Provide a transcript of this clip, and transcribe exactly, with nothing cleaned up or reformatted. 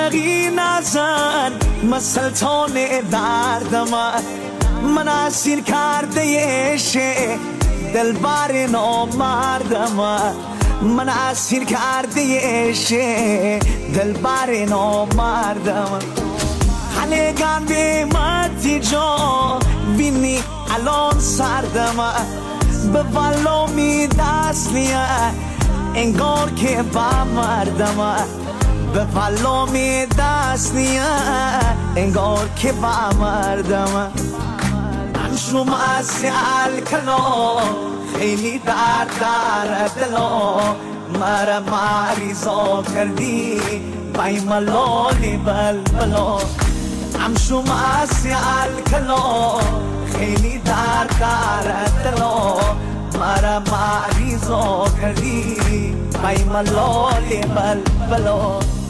ورقی نزن مسلطان دردم من اسیر کرده شه دلبر نامردم من اسیر کرده شه دلبر نامردم حلقم به مدی جا بینی الان سردم به ولامی دست نیه انگار که با مردم به ولامی دست نیه انگار که با مردم شما از الکلا خیلی درد در دلا مرا مریضا کردی بای ملالی بلبلا ام شما از الکلا خیلی درد در دلا مرا مریضا کردی بای ملالی بلبلا